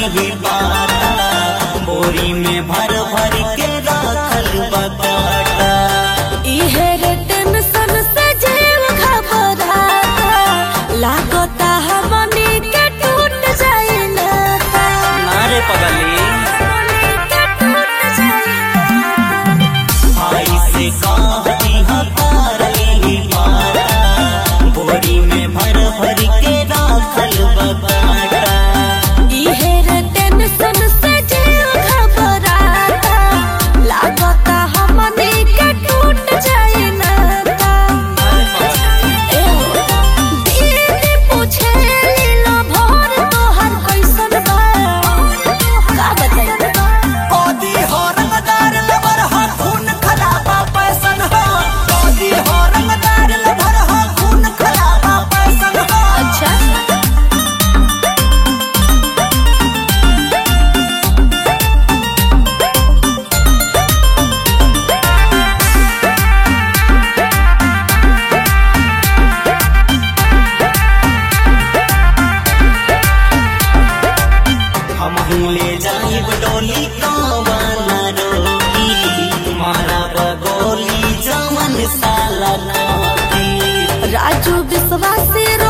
ली पाता बोरी में भर भर के राखल बकाटा। इहे रे टेंशन से जीव घबराता लागता हमनी के टूट जाए नाता। नारे पगली भाई से कहती हकार ली पाता बोरी में भर भर के राखल बकाटा। इहे रे टेंशन से जीव घबराता लागता हमनी के टूट जाए नाता। दीदी पूछे लीला भर तोहर कैसन बा का बताई। कदी हो रंगदार लबर हो खून खराबा पैसन हो कदी हो रंगदार लबर हो खून खराबा पैसन हो। अच्छा हम ले जाइब डोली कावाना रोकी तुम्हारा बगोली जमन साला नौकी। राजू विश्वासी